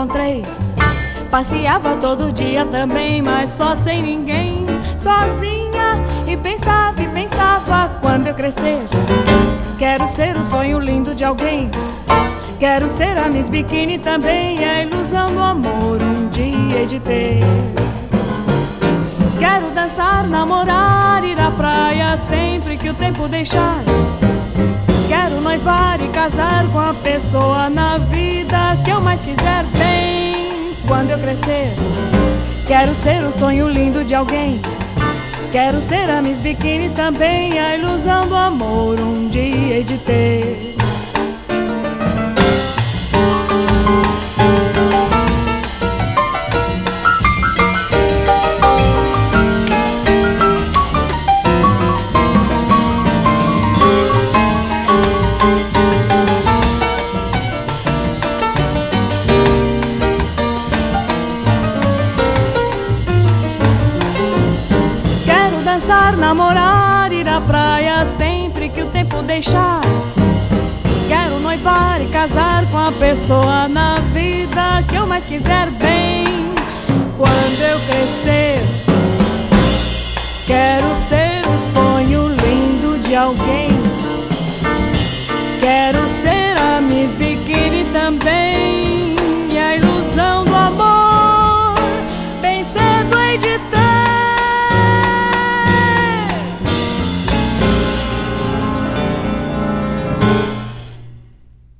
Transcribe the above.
encontrei. Passeava todo dia também, mas só sem ninguém, sozinha. E pensava, quando eu crescer, quero ser o sonho lindo de alguém. Quero ser a Miss Bikini também, a ilusão do amor um dia hei de ter. Quero dançar, namorar, ir à praia sempre que o tempo deixar. Quero noivar e casar com a pessoa na vida que eu mais quiser bem. Quando eu crescer, quero ser o sonho lindo de alguém. Quero ser a Miss Bikini também, a ilusão do amor um dia hei de ter. Dançar, namorar, ir à praia sempre que o tempo deixar. Quero noivar e casar com a pessoa na vida que eu mais quiser bem. Quando eu crescer,